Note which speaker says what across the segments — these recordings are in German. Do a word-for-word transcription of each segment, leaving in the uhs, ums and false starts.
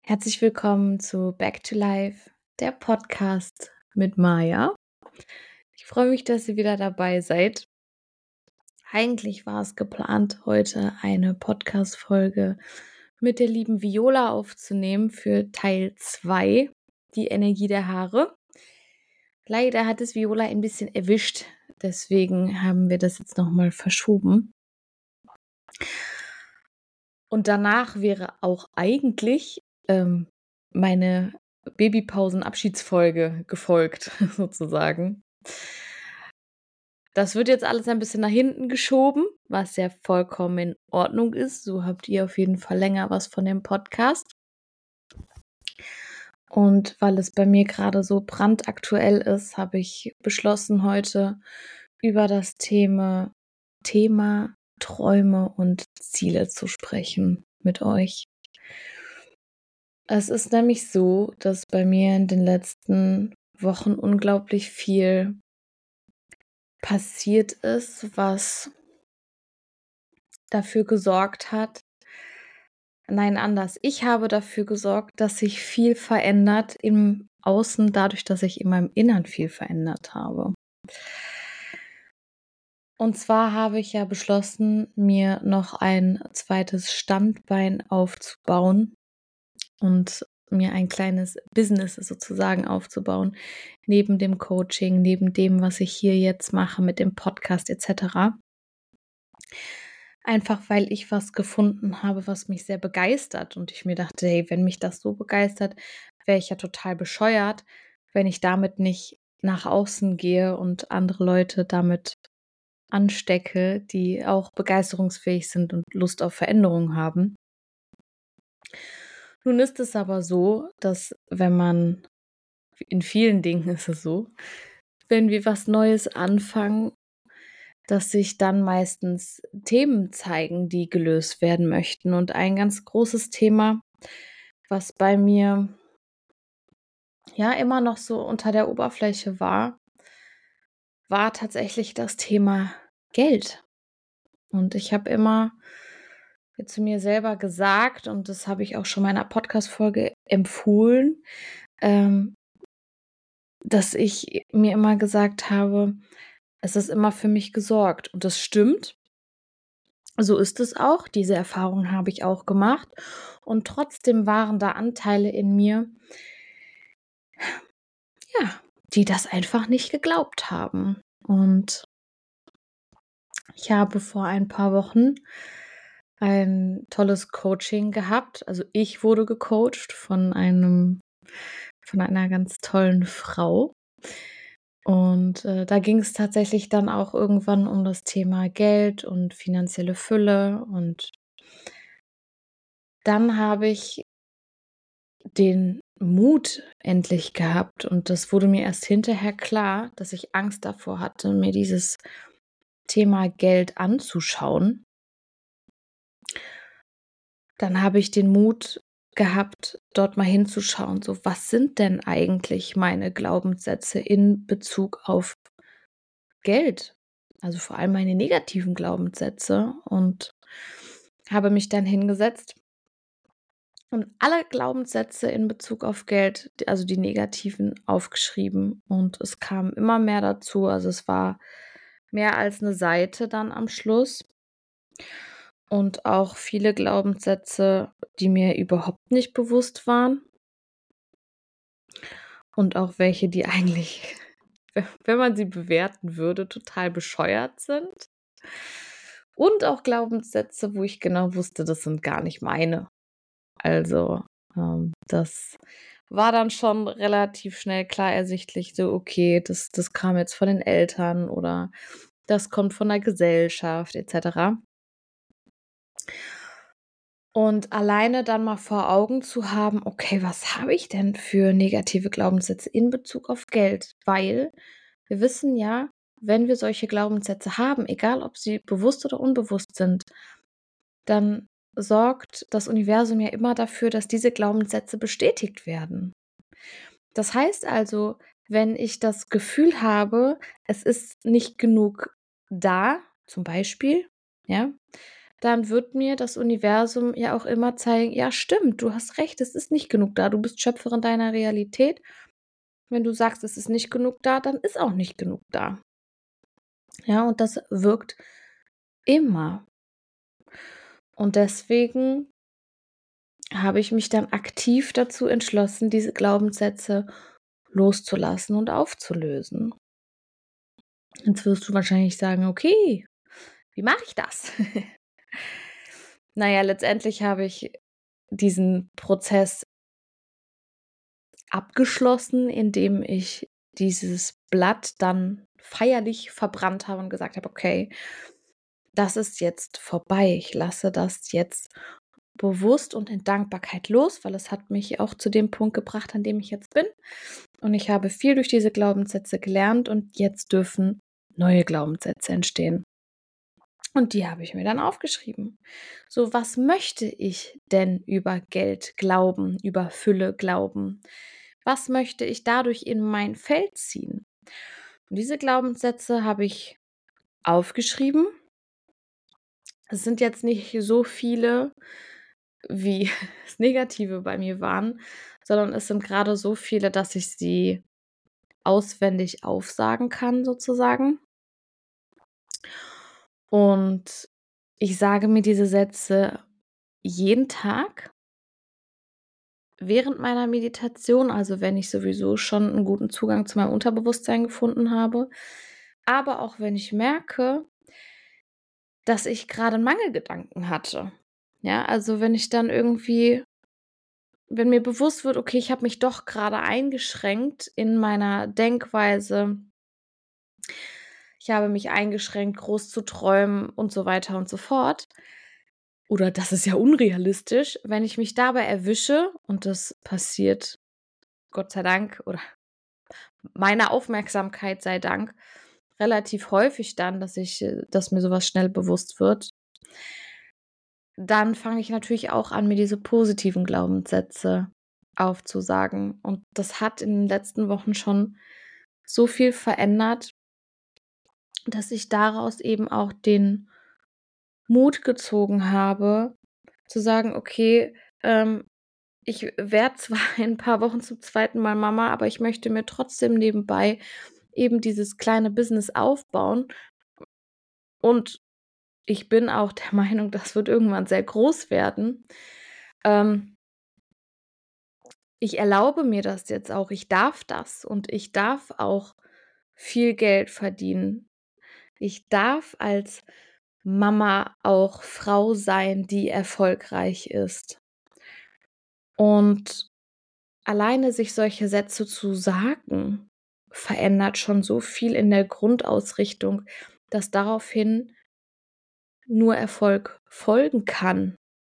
Speaker 1: Herzlich willkommen zu Back to Life, der Podcast mit Maja. Ich freue mich, dass ihr wieder dabei seid. Eigentlich war es geplant, heute eine Podcast-Folge mit der lieben Viola aufzunehmen für Teil zwei, die Energie der Haare. Leider hat es Viola ein bisschen erwischt, deswegen haben wir das jetzt nochmal verschoben. Und danach wäre auch eigentlich ähm, meine Babypausen-Abschiedsfolge gefolgt, sozusagen. Das wird jetzt alles ein bisschen nach hinten geschoben, was ja vollkommen in Ordnung ist. So habt ihr auf jeden Fall länger was von dem Podcast. Und weil es bei mir gerade so brandaktuell ist, habe ich beschlossen, heute über das Thema, Thema Träume und Ziele zu sprechen mit euch. Es ist nämlich so, dass bei mir in den letzten Wochen unglaublich viel passiert ist, was dafür gesorgt hat, nein, anders. Ich habe dafür gesorgt, dass sich viel verändert im Außen, dadurch, dass ich in meinem Innern viel verändert habe. Und zwar habe ich ja beschlossen, mir noch ein zweites Standbein aufzubauen und mir ein kleines Business sozusagen aufzubauen, neben dem Coaching, neben dem, was ich hier jetzt mache mit dem Podcast et cetera. Einfach weil ich was gefunden habe, was mich sehr begeistert und ich mir dachte, hey, wenn mich das so begeistert, wäre ich ja total bescheuert, wenn ich damit nicht nach außen gehe und andere Leute damit anstecke, die auch begeisterungsfähig sind und Lust auf Veränderung haben. Nun ist es aber so, dass wenn man, in vielen Dingen ist es so, wenn wir was Neues anfangen, dass sich dann meistens Themen zeigen, die gelöst werden möchten. Und ein ganz großes Thema, was bei mir ja immer noch so unter der Oberfläche war, war tatsächlich das Thema Geld. Und ich habe immer zu mir selber gesagt, und das habe ich auch schon in meiner Podcast-Folge empfohlen, ähm, dass ich mir immer gesagt habe, es ist immer für mich gesorgt. Und das stimmt. So ist es auch. Diese Erfahrung habe ich auch gemacht. Und trotzdem waren da Anteile in mir, ja, die das einfach nicht geglaubt haben. Und ich habe vor ein paar Wochen ein tolles Coaching gehabt. Also ich wurde gecoacht von einem, von einer ganz tollen Frau. Und äh, da ging es tatsächlich dann auch irgendwann um das Thema Geld und finanzielle Fülle. Und dann habe ich den Mut endlich gehabt und das wurde mir erst hinterher klar, dass ich Angst davor hatte, mir dieses Thema Geld anzuschauen. Dann habe ich den Mut gehabt, dort mal hinzuschauen, so was sind denn eigentlich meine Glaubenssätze in Bezug auf Geld? Also vor allem meine negativen Glaubenssätze und habe mich dann hingesetzt und alle Glaubenssätze in Bezug auf Geld, also die negativen, aufgeschrieben. Und es kam immer mehr dazu. Also es war mehr als eine Seite dann am Schluss. Und auch viele Glaubenssätze, die mir überhaupt nicht bewusst waren. Und auch welche, die eigentlich, wenn man sie bewerten würde, total bescheuert sind. Und auch Glaubenssätze, wo ich genau wusste, das sind gar nicht meine. Also, ähm, das war dann schon relativ schnell klar ersichtlich, so okay, das das kam jetzt von den Eltern oder das kommt von der Gesellschaft et cetera. Und alleine dann mal vor Augen zu haben, okay, was habe ich denn für negative Glaubenssätze in Bezug auf Geld? Weil wir wissen ja, wenn wir solche Glaubenssätze haben, egal ob sie bewusst oder unbewusst sind, dann sorgt das Universum ja immer dafür, dass diese Glaubenssätze bestätigt werden. Das heißt also, wenn ich das Gefühl habe, es ist nicht genug da, zum Beispiel, ja, dann wird mir das Universum ja auch immer zeigen: „Ja, stimmt, du hast recht, es ist nicht genug da. Du bist Schöpferin deiner Realität. Wenn du sagst, es ist nicht genug da, dann ist auch nicht genug da.“ Ja, und das wirkt immer. Und deswegen habe ich mich dann aktiv dazu entschlossen, diese Glaubenssätze loszulassen und aufzulösen. Jetzt wirst du wahrscheinlich sagen: „Okay, wie mache ich das?“ Na ja, letztendlich habe ich diesen Prozess abgeschlossen, indem ich dieses Blatt dann feierlich verbrannt habe und gesagt habe: „Okay, das ist jetzt vorbei. Ich lasse das jetzt bewusst und in Dankbarkeit los, weil es hat mich auch zu dem Punkt gebracht, an dem ich jetzt bin. Und ich habe viel durch diese Glaubenssätze gelernt und jetzt dürfen neue Glaubenssätze entstehen.“ Und die habe ich mir dann aufgeschrieben. So, was möchte ich denn über Geld glauben, über Fülle glauben? Was möchte ich dadurch in mein Feld ziehen? Und diese Glaubenssätze habe ich aufgeschrieben. Es sind jetzt nicht so viele, wie das Negative bei mir waren, sondern es sind gerade so viele, dass ich sie auswendig aufsagen kann sozusagen. Und ich sage mir diese Sätze jeden Tag während meiner Meditation, also wenn ich sowieso schon einen guten Zugang zu meinem Unterbewusstsein gefunden habe, aber auch wenn ich merke, dass ich gerade 'n Mangelgedanken hatte. Ja, also wenn ich dann irgendwie wenn mir bewusst wird: „Okay, ich habe mich doch gerade eingeschränkt in meiner Denkweise. Ich habe mich eingeschränkt, groß zu träumen“ und so weiter und so fort. Oder das ist ja unrealistisch. Wenn ich mich dabei erwische, und das passiert Gott sei Dank oder meiner Aufmerksamkeit sei Dank relativ häufig dann, dass ich äh, dass mir sowas schnell bewusst wird, dann fange ich natürlich auch an, mir diese positiven Glaubenssätze aufzusagen. Und das hat in den letzten Wochen schon so viel verändert, dass ich daraus eben auch den Mut gezogen habe, zu sagen: „Okay, ähm, ich werde zwar in 'n paar Wochen zum zweiten Mal Mama, aber ich möchte mir trotzdem nebenbei eben dieses kleine Business aufbauen. Und ich bin auch der Meinung, das wird irgendwann sehr groß werden. Ähm, Ich erlaube mir das jetzt auch. Ich darf das und ich darf auch viel Geld verdienen. Ich darf als Mama auch Frau sein, die erfolgreich ist.“ Und alleine sich solche Sätze zu sagen, verändert schon so viel in der Grundausrichtung, dass daraufhin nur Erfolg folgen kann,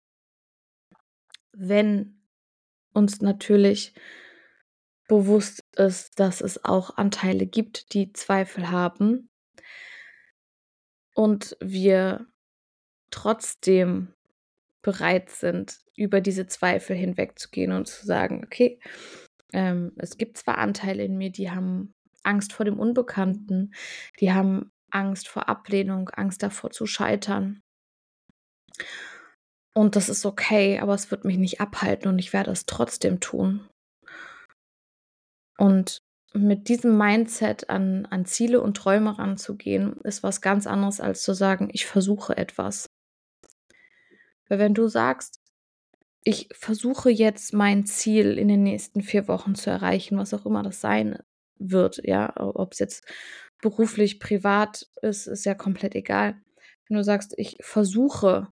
Speaker 1: wenn uns natürlich bewusst ist, dass es auch Anteile gibt, die Zweifel haben und wir trotzdem bereit sind, über diese Zweifel hinwegzugehen und zu sagen: „Okay, ähm, es gibt zwar Anteile in mir, die haben Angst vor dem Unbekannten, die haben Angst vor Ablehnung, Angst davor zu scheitern. Und das ist okay, aber es wird mich nicht abhalten und ich werde es trotzdem tun.“ Und mit diesem Mindset an an Ziele und Träume ranzugehen, ist was ganz anderes, als zu sagen: „Ich versuche etwas.“ Weil wenn du sagst: „Ich versuche jetzt mein Ziel in den nächsten vier Wochen zu erreichen“, was auch immer das sein wird, ja, ob es jetzt beruflich, privat ist, ist ja komplett egal. Wenn du sagst: „Ich versuche“,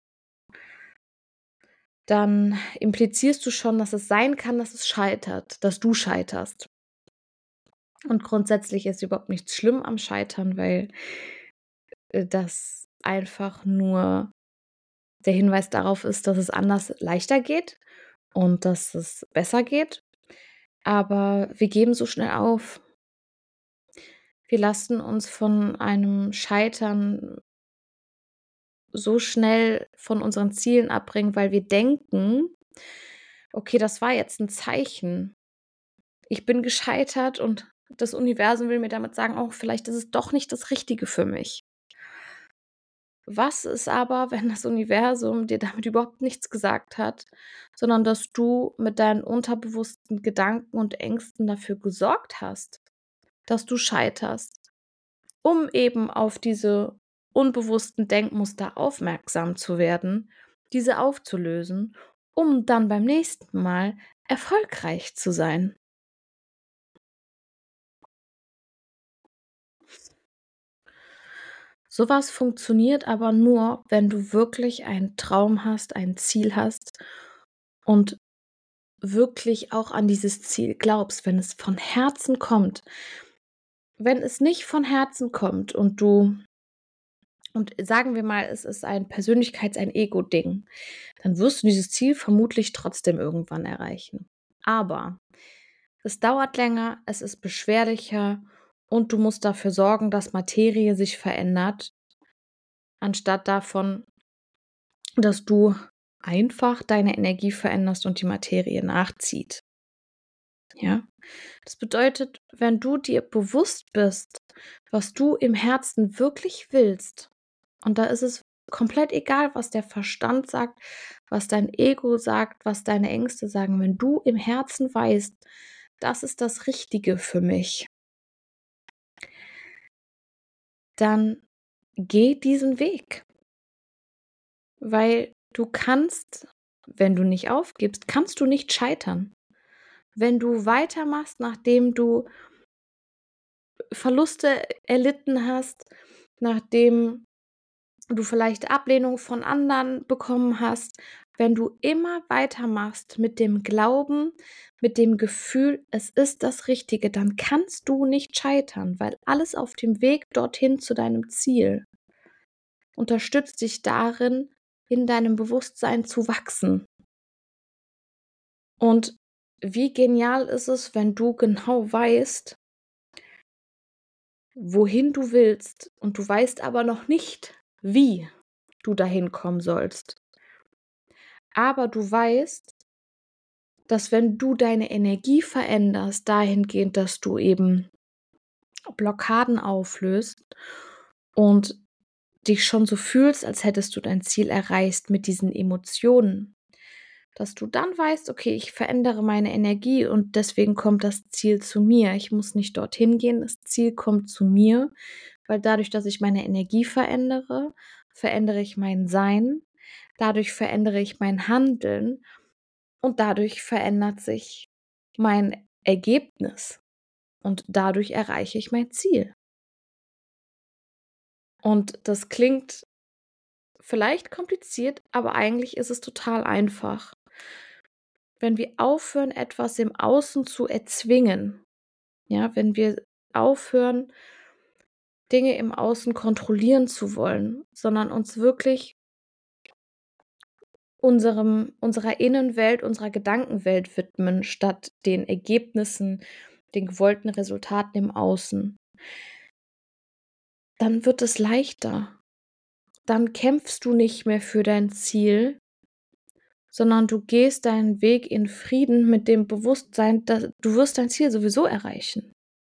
Speaker 1: dann implizierst du schon, dass es sein kann, dass es scheitert, dass du scheiterst. Und grundsätzlich ist überhaupt nichts schlimm am Scheitern, weil, äh, das einfach nur der Hinweis darauf ist, dass es anders leichter geht und dass es besser geht. Aber wir geben so schnell auf. Wir lassen uns von einem Scheitern so schnell von unseren Zielen abbringen, weil wir denken: „Okay, das war jetzt ein Zeichen. Ich bin gescheitert und das Universum will mir damit sagen: ‚Oh, vielleicht ist es doch nicht das Richtige für mich.‘“ Was ist aber, wenn das Universum dir damit überhaupt nichts gesagt hat, sondern dass du mit deinen unterbewussten Gedanken und Ängsten dafür gesorgt hast, dass du scheiterst, um eben auf diese unbewussten Denkmuster aufmerksam zu werden, diese aufzulösen, um dann beim nächsten Mal erfolgreich zu sein. Sowas funktioniert aber nur, wenn du wirklich einen Traum hast, ein Ziel hast und wirklich auch an dieses Ziel glaubst, wenn es von Herzen kommt. Wenn es nicht von Herzen kommt und du und sagen wir mal, es ist ein Persönlichkeits ein Ego-Ding, dann wirst du dieses Ziel vermutlich trotzdem irgendwann erreichen. Aber es dauert länger, es ist beschwerlicher und du musst dafür sorgen, dass Materie sich verändert, anstatt davon, dass du einfach deine Energie veränderst und die Materie nachzieht. Ja? Das bedeutet, wenn du dir bewusst bist, was du im Herzen wirklich willst, und da ist es komplett egal, was der Verstand sagt, was dein Ego sagt, was deine Ängste sagen, wenn du im Herzen weißt, das ist das Richtige für mich, dann geh diesen Weg, weil du kannst, wenn du nicht aufgibst, kannst du nicht scheitern. Wenn du weitermachst, nachdem du Verluste erlitten hast, nachdem du vielleicht Ablehnung von anderen bekommen hast, wenn du immer weitermachst mit dem Glauben, mit dem Gefühl, es ist das Richtige, dann kannst du nicht scheitern, weil alles auf dem Weg dorthin zu deinem Ziel unterstützt dich darin, in deinem Bewusstsein zu wachsen. Und wie genial ist es, wenn du genau weißt, wohin du willst und du weißt aber noch nicht, wie du dahin kommen sollst. Aber du weißt, dass wenn du deine Energie veränderst, dahingehend, dass du eben Blockaden auflöst und dich schon so fühlst, als hättest du dein Ziel erreicht mit diesen Emotionen, dass du dann weißt, okay, ich verändere meine Energie und deswegen kommt das Ziel zu mir. Ich muss nicht dorthin gehen, das Ziel kommt zu mir, weil dadurch, dass ich meine Energie verändere, verändere ich mein Sein, dadurch verändere ich mein Handeln und dadurch verändert sich mein Ergebnis und dadurch erreiche ich mein Ziel. Und das klingt vielleicht kompliziert, aber eigentlich ist es total einfach. Wenn wir aufhören, etwas im Außen zu erzwingen, ja, wenn wir aufhören, Dinge im Außen kontrollieren zu wollen, sondern uns wirklich unserem unserer Innenwelt, unserer Gedankenwelt widmen, statt den Ergebnissen, den gewollten Resultaten im Außen, dann wird es leichter. Dann kämpfst du nicht mehr für dein Ziel, sondern du gehst deinen Weg in Frieden mit dem Bewusstsein, dass du wirst dein Ziel sowieso erreichen.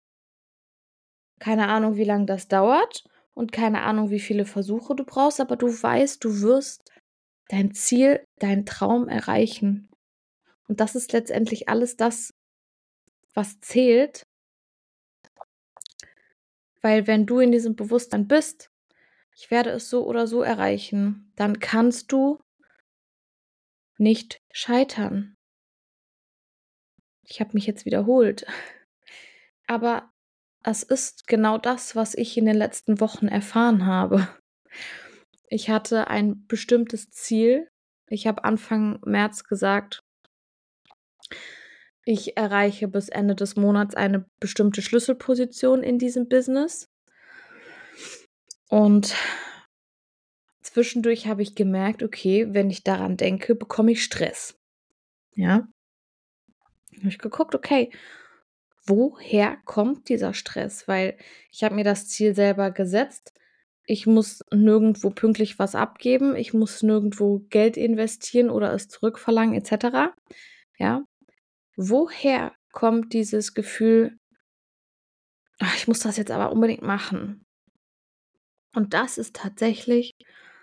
Speaker 1: Keine Ahnung, wie lange das dauert und keine Ahnung, wie viele Versuche du brauchst, aber du weißt, du wirst dein Ziel, deinen Traum erreichen. Und das ist letztendlich alles das, was zählt, weil wenn du in diesem Bewusstsein bist, ich werde es so oder so erreichen, dann kannst du nicht scheitern. Ich habe mich jetzt wiederholt. Aber es ist genau das, was ich in den letzten Wochen erfahren habe. Ich hatte ein bestimmtes Ziel. Ich habe Anfang März gesagt, ich erreiche bis Ende des Monats eine bestimmte Schlüsselposition in diesem Business. Und zwischendurch habe ich gemerkt, okay, wenn ich daran denke, bekomme ich Stress. Ja. Habe ich geguckt, okay, woher kommt dieser Stress? Weil ich habe mir das Ziel selber gesetzt. Ich muss nirgendwo pünktlich was abgeben. Ich muss nirgendwo Geld investieren oder es zurückverlangen et cetera. Ja. Woher kommt dieses Gefühl, ach, ich muss das jetzt aber unbedingt machen? Und das ist tatsächlich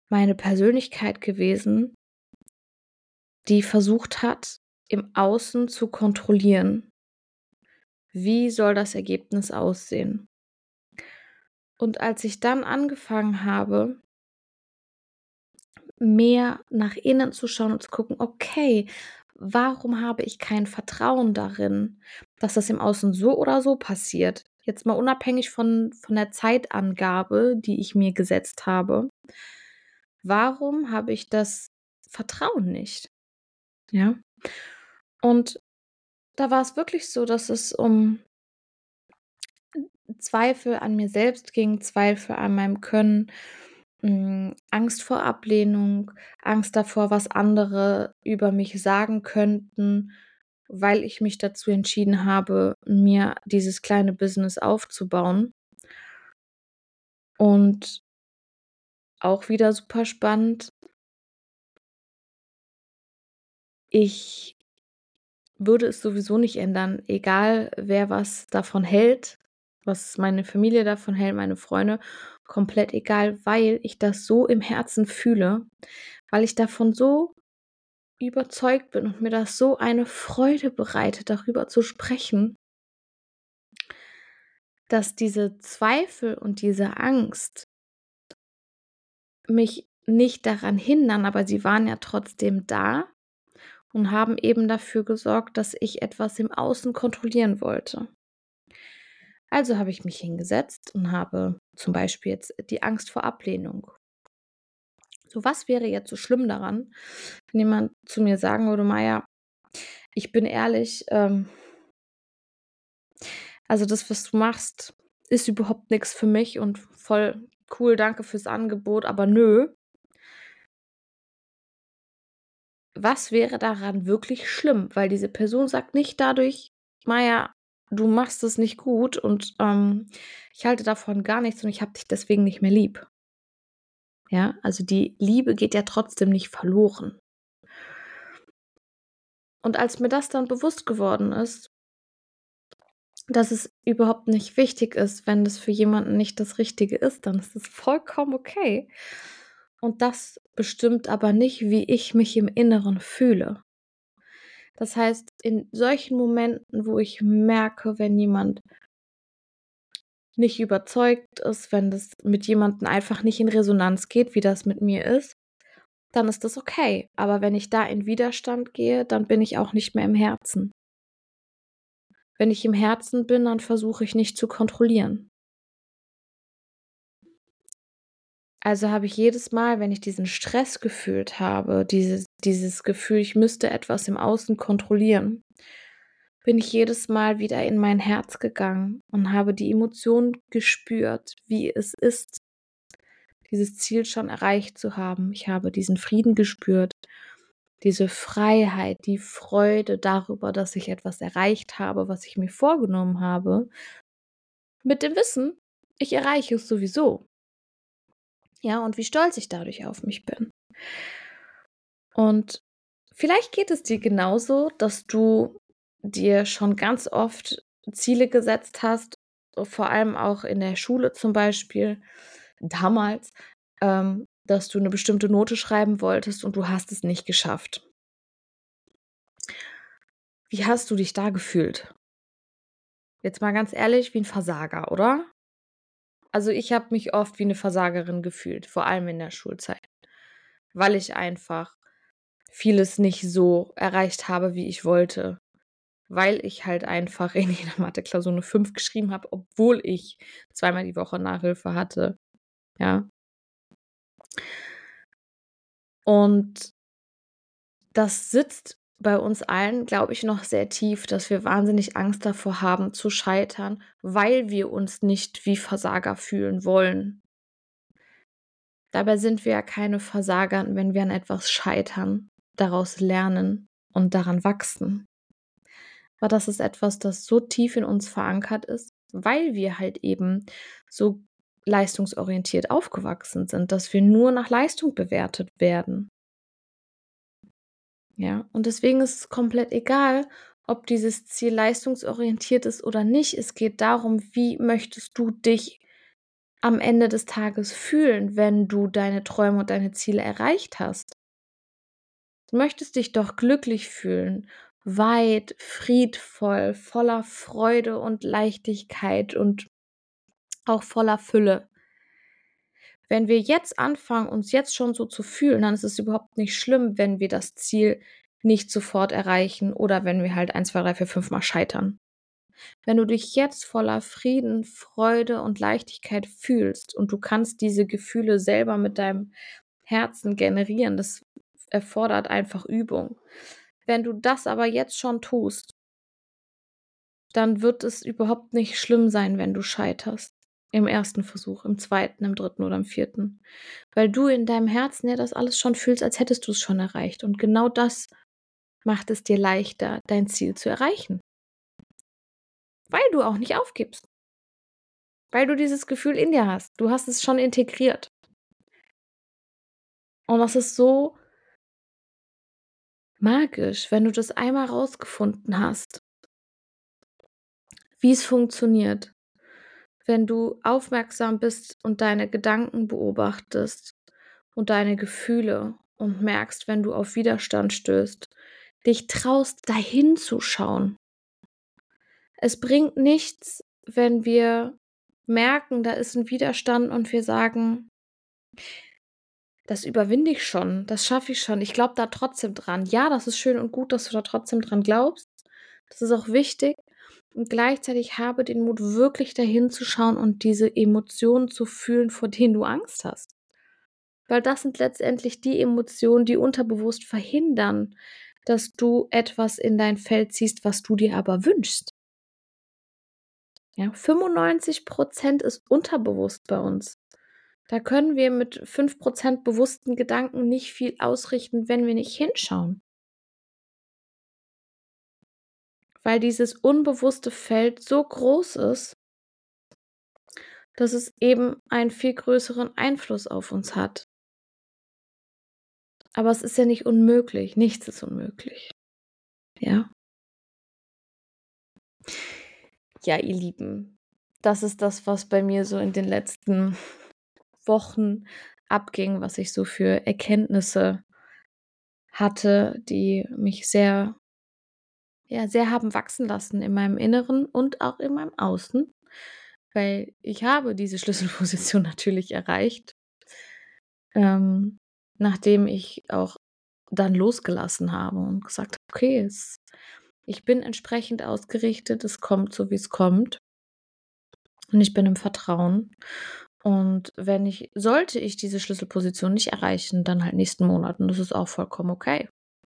Speaker 1: meine Persönlichkeit gewesen, die versucht hat, im Außen zu kontrollieren. Wie soll das Ergebnis aussehen? Und als ich dann angefangen habe, mehr nach innen zu schauen und zu gucken, okay, warum habe ich kein Vertrauen darin, dass das im Außen so oder so passiert? Jetzt mal unabhängig von, von der Zeitangabe, die ich mir gesetzt habe. Warum habe ich das Vertrauen nicht? Ja. Und da war es wirklich so, dass es um Zweifel an mir selbst ging, Zweifel an meinem Können, hm, Angst vor Ablehnung, Angst davor, was andere über mich sagen könnten, weil ich mich dazu entschieden habe, mir dieses kleine Business aufzubauen. Und auch wieder super spannend, ich würde es sowieso nicht ändern, egal wer was davon hält, was meine Familie davon hält, meine Freunde, komplett egal, weil ich das so im Herzen fühle, weil ich davon so überzeugt bin und mir das so eine Freude bereitet, darüber zu sprechen, dass diese Zweifel und diese Angst mich nicht daran hindern, aber sie waren ja trotzdem da und haben eben dafür gesorgt, dass ich etwas im Außen kontrollieren wollte. Also habe ich mich hingesetzt und habe zum Beispiel jetzt die Angst vor Ablehnung. So, was wäre jetzt so schlimm daran, wenn jemand zu mir sagen würde, Maja, ich bin ehrlich, ähm, also das, was du machst, ist überhaupt nichts für mich und voll cool, danke fürs Angebot, aber nö. Was wäre daran wirklich schlimm? Weil diese Person sagt nicht dadurch, Maja, du machst es nicht gut und ähm, ich halte davon gar nichts und ich habe dich deswegen nicht mehr lieb. Ja, also die Liebe geht ja trotzdem nicht verloren. Und als mir das dann bewusst geworden ist, dass es überhaupt nicht wichtig ist, wenn das für jemanden nicht das Richtige ist, dann ist es vollkommen okay. Und das bestimmt aber nicht, wie ich mich im Inneren fühle. Das heißt, in solchen Momenten, wo ich merke, wenn jemand nicht überzeugt ist, wenn das mit jemandem einfach nicht in Resonanz geht, wie das mit mir ist, dann ist das okay. Aber wenn ich da in Widerstand gehe, dann bin ich auch nicht mehr im Herzen. Wenn ich im Herzen bin, dann versuche ich nicht zu kontrollieren. Also habe ich jedes Mal, wenn ich diesen Stress gefühlt habe, dieses, dieses Gefühl, ich müsste etwas im Außen kontrollieren, bin ich jedes Mal wieder in mein Herz gegangen und habe die Emotion gespürt, wie es ist, dieses Ziel schon erreicht zu haben. Ich habe diesen Frieden gespürt, diese Freiheit, die Freude darüber, dass ich etwas erreicht habe, was ich mir vorgenommen habe, mit dem Wissen, ich erreiche es sowieso. Ja, und wie stolz ich dadurch auf mich bin. Und vielleicht geht es dir genauso, dass du dir schon ganz oft Ziele gesetzt hast, vor allem auch in der Schule zum Beispiel, damals, ähm, dass du eine bestimmte Note schreiben wolltest und du hast es nicht geschafft. Wie hast du dich da gefühlt? Jetzt mal ganz ehrlich, wie ein Versager, oder? Also, ich habe mich oft wie eine Versagerin gefühlt, vor allem in der Schulzeit, weil ich einfach vieles nicht so erreicht habe, wie ich wollte, weil ich halt einfach in jeder Mathe-Klausur 'ne fünf geschrieben habe, obwohl ich zweimal die Woche Nachhilfe hatte, ja? Und das sitzt bei uns allen, glaube ich, noch sehr tief, dass wir wahnsinnig Angst davor haben zu scheitern, weil wir uns nicht wie Versager fühlen wollen. Dabei sind wir ja keine Versager, wenn wir an etwas scheitern, daraus lernen und daran wachsen. Aber das ist etwas, das so tief in uns verankert ist, weil wir halt eben so leistungsorientiert aufgewachsen sind, dass wir nur nach Leistung bewertet werden. Ja, und deswegen ist es komplett egal, ob dieses Ziel leistungsorientiert ist oder nicht. Es geht darum, wie möchtest du dich am Ende des Tages fühlen, wenn du deine Träume und deine Ziele erreicht hast? Du möchtest dich doch glücklich fühlen, weit, friedvoll, voller Freude und Leichtigkeit und auch voller Fülle. Wenn wir jetzt anfangen, uns jetzt schon so zu fühlen, dann ist es überhaupt nicht schlimm, wenn wir das Ziel nicht sofort erreichen oder wenn wir halt eins, zwei, drei, vier, fünf Mal scheitern. Wenn du dich jetzt voller Frieden, Freude und Leichtigkeit fühlst und du kannst diese Gefühle selber mit deinem Herzen generieren, das erfordert einfach Übung. Wenn du das aber jetzt schon tust, dann wird es überhaupt nicht schlimm sein, wenn du scheiterst. Im ersten Versuch, im zweiten, im dritten oder im vierten. Weil du in deinem Herzen ja das alles schon fühlst, als hättest du es schon erreicht. Und genau das macht es dir leichter, dein Ziel zu erreichen. Weil du auch nicht aufgibst. Weil du dieses Gefühl in dir hast. Du hast es schon integriert. Und das ist so magisch, wenn du das einmal rausgefunden hast, wie es funktioniert. Wenn du aufmerksam bist und deine Gedanken beobachtest und deine Gefühle und merkst, wenn du auf Widerstand stößt, dich traust, dahin zu schauen. Es bringt nichts, wenn wir merken, da ist ein Widerstand und wir sagen, das überwinde ich schon, das schaffe ich schon, ich glaube da trotzdem dran. Ja, das ist schön und gut, dass du da trotzdem dran glaubst. Das ist auch wichtig. Und gleichzeitig habe den Mut, wirklich dahin zu schauen und diese Emotionen zu fühlen, vor denen du Angst hast. Weil das sind letztendlich die Emotionen, die unterbewusst verhindern, dass du etwas in dein Feld ziehst, was du dir aber wünschst. Ja, fünfundneunzig Prozent ist unterbewusst bei uns. Da können wir mit fünf Prozent bewussten Gedanken nicht viel ausrichten, wenn wir nicht hinschauen. Weil dieses unbewusste Feld so groß ist, dass es eben einen viel größeren Einfluss auf uns hat. Aber es ist ja nicht unmöglich. Nichts ist unmöglich. Ja. Ja, ihr Lieben, das ist das, was bei mir so in den letzten Wochen abging, was ich so für Erkenntnisse hatte, die mich sehr, ja, sehr haben wachsen lassen in meinem Inneren und auch in meinem Außen, weil ich habe diese Schlüsselposition natürlich erreicht, ähm, nachdem ich auch dann losgelassen habe und gesagt habe, okay, es, ich bin entsprechend ausgerichtet, es kommt so, wie es kommt und ich bin im Vertrauen. Und wenn ich, sollte ich diese Schlüsselposition nicht erreichen, dann halt nächsten Monat und das ist auch vollkommen okay.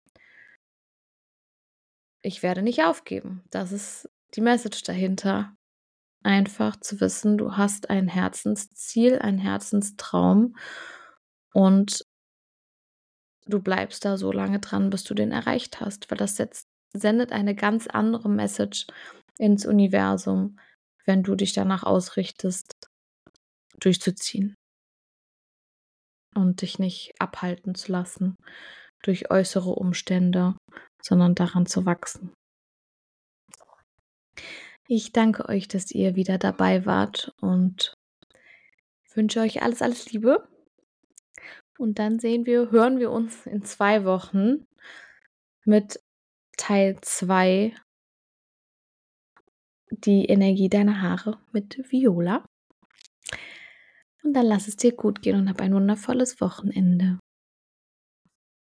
Speaker 1: Ich werde nicht aufgeben. Das ist die Message dahinter. Einfach zu wissen, du hast ein Herzensziel, einen Herzenstraum und du bleibst da so lange dran, bis du den erreicht hast, weil das setzt, sendet eine ganz andere Message ins Universum, wenn du dich danach ausrichtest, durchzuziehen und dich nicht abhalten zu lassen durch äußere Umstände, sondern daran zu wachsen. Ich danke euch, dass ihr wieder dabei wart und wünsche euch alles, alles Liebe. Und dann sehen wir, hören wir uns in zwei Wochen mit Teil zwei, die Energie deiner Haare mit Viola. Und dann lass es dir gut gehen und hab ein wundervolles Wochenende.